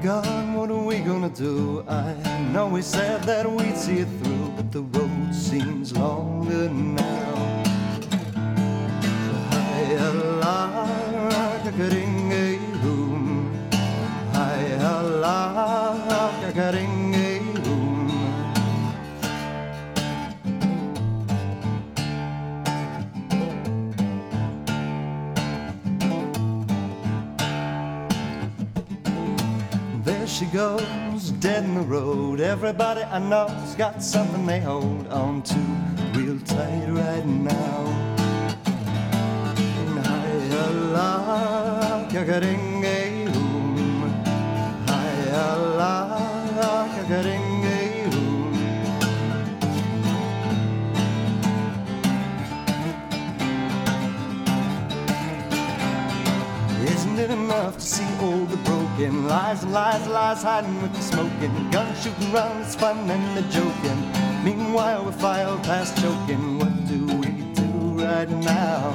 God, what are we gonna do? I know we said that we'd see it through, but the road seems longer now. There she goes, dead in the road. Everybody I know's got something they hold on to real tight right now. Isn't it enough to see all the broken lies and lies, lies hiding with the smoking, gun shooting round, it's fun and the joking. Meanwhile we file past choking. What do we do right now?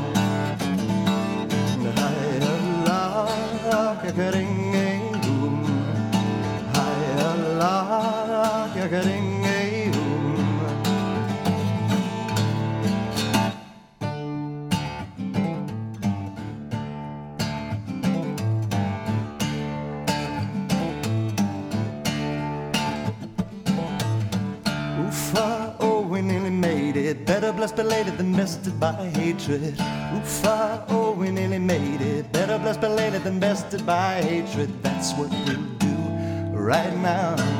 Oofa, oh, we nearly made it. Better blessed belated than bested by hatred. Oofa, oh, we nearly made it. Better blessed belated than bested by hatred. That's what we'll do right now.